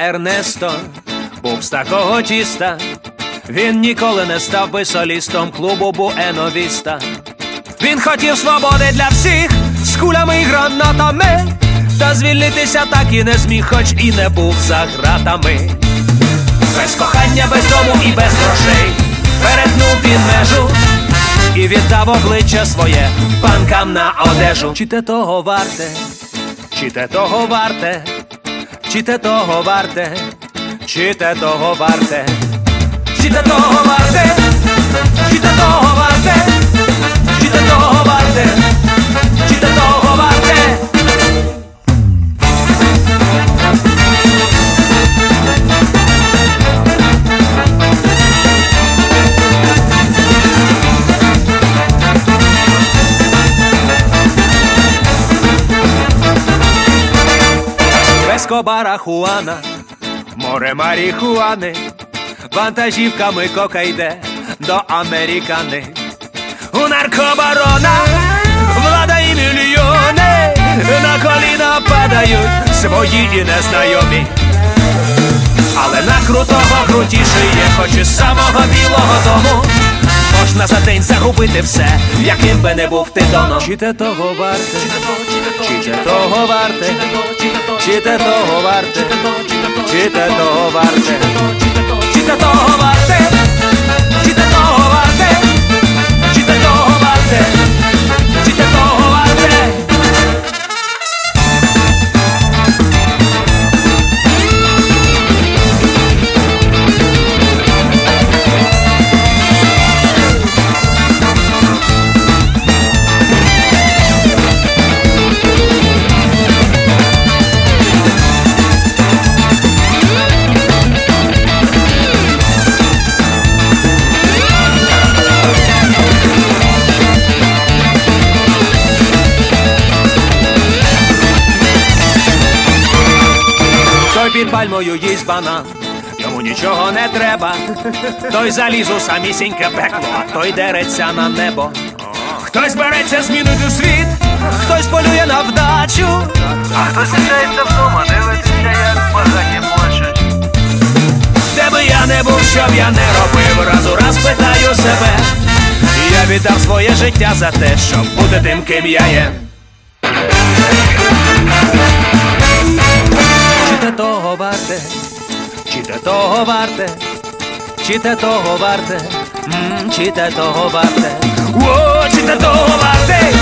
Ернесто був з такого тіста, він ніколи не став би солістом клубу Буеновіста. Він хотів свободи для всіх з кулями і гранатами, та звільнитися так і не зміг, хоч і не був за гратами. Без кохання, без дому і без грошей перетнув він межу і віддав обличчя своє панкам на одежу. Чи те того варте? Чи те того варте? Чи те того варте? Чи те того варте? Чи те того варте? Чи те того варте? Чи те того варте? Чи те того варте? Ескобара Хуана, море марихуани, вантажівками кока йде до Американи. У наркобарона влада і мільйони, на коліна падають свої і незнайомі. Але на крутого крутіше є, хоч із самого Білого дому. Можна за день загубити все, яким би не був ти доном. Чи те того варте? Чи те того варте? Чи те того варте? Чи те того варте? Чи те того варте? Чи те того варте? Чи те того варте? Чи те того варте? Під пальмою їсть банан, йому нічого не треба. Той заліз у самісіньке пекло, а той дереться на небо. Хтось береться змінити світ, хтось полює на вдачу, а хтось лишається вдома, дивиться, як погані плачуть. Де би я не був, що б я не робив, раз у раз питаю себе. Я віддав своє життя за те, щоб бути тим, ким я є. Чи те того варте? Чи те того варте? Чи те того варте? Чи те того варте? О, чи те того варте?